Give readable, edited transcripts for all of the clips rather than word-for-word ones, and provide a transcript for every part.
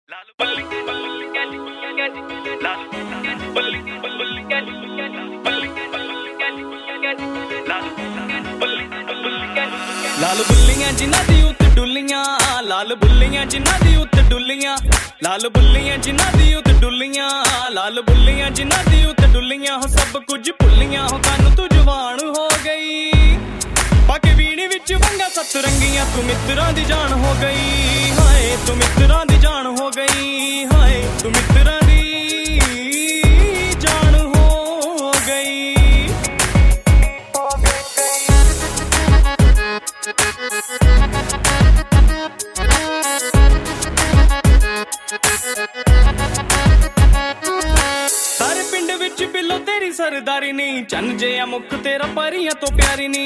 लाल बुल्लियां जिन्हां दी उत्त डुल्लियां, लाल बुल्लियां जिन्हां दी उत्त डुल्लियां, लाल बुल्लियां जिन्हां दी उत्त डुल्लियां, लाल बुल्लियां जिन्हां दी उत्त डुल्लियां। हो सब कुछ भुल्लियां, हो कन तू जवान हो गई। पाके वीणी विच वंगा सतरंगियां, तू मित्रां दी जान हो गई। हाय तू मित्रां दी जान हो गई, हाय तू मित्रां दी जान हो गई। सारे पिंड विच बिलो तेरी सरदारी नी, चन जिहा मुख तेरा परियां तो प्यारी नी।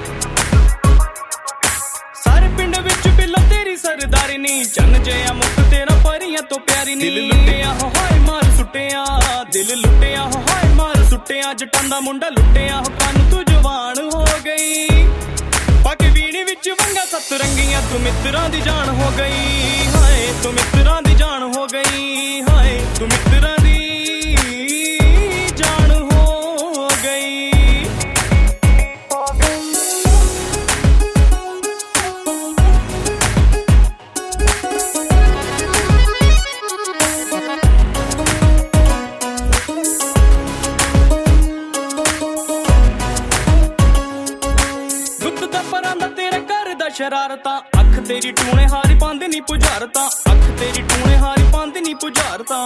सारे पिंड विच बिलो तेरी सरदारी नी, चन जिहा मुख तेरा परियां तो प्यारी नी। दिल लुटिया हो हाय मार सुटिया, दिल लुटिया हो हाय मार सुटिया। जटां दा मुंडा लुटिया हो कन तू जवान हो गई। पाके वीणी विच वंगा सतरंगियां, तू मित्रां दी जान हो गई। हाय तू मित्रां दी जान हो गई, हाय तू मित्रां दी जान हो गई। गुप्त दा परांदा तेरे घर दा शरारता, अख तेरी टूणे हारी पांदी नी पुजारता, अख तेरी टूणे हारी पांदी नी पुजारता।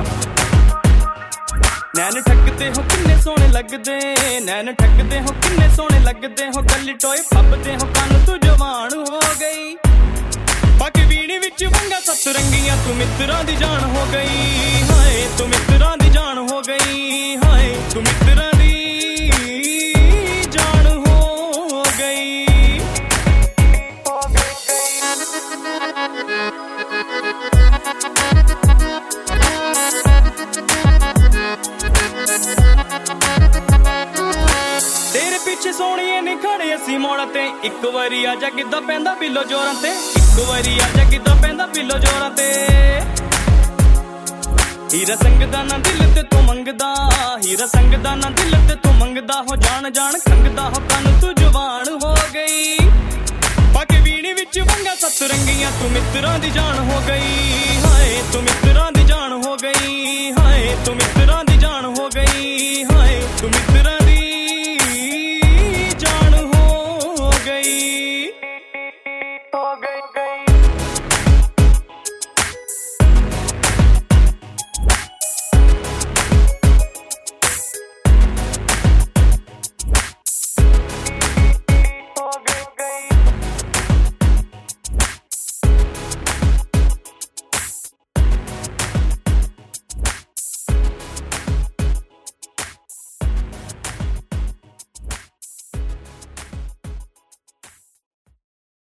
नैन ठकदे हो किन्ने सोहणे लगदे, नैन ठकदे हो किन्ने सोहणे लगदे हो। गली टोए फबदे हो कन तू जवान हो गई। पाके वीणी विच वंगा सतरंगियां, तू मित्रां दी जान हो गई। हाय तू मित्रां दी जान हो गई, हाय तू मित्रां दी जान हो गई। तेरे पीछे सोहणिए ने खड़े असी मोड़ा ते, इक वारी आजा गिद्धा पैंदा बिलो जोरां ते, इक वारी आजा गिद्धा पैंदा बिलो जोरां ते। हीरा संगदा ना दिल ते तू मंगदा, हीरा संगदा ना दिल ते तू मंगदा। हो जान जान खंगदा हो कन तू जवान हो गई। पाके वीणी विच वंगा सतरंगियां, तू मित्रां दी जान हो गई।